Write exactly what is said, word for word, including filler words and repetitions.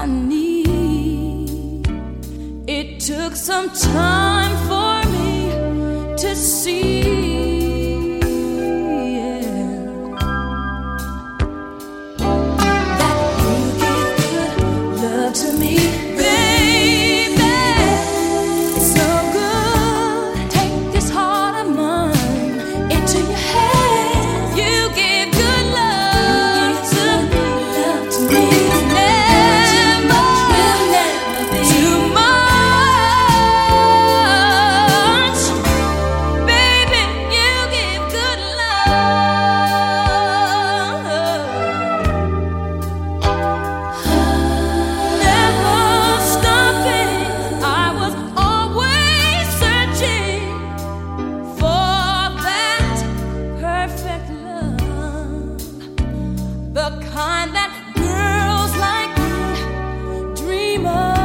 need. It took some time for me to see, yeah, that you give good love to me, baby. It's so good. Take this heart of mine into your hands. You give good love to me, love to me. Never, will never be too much, baby. You give good love, never stopping. I was always searching for that perfect love, the kind that girls like me dream of.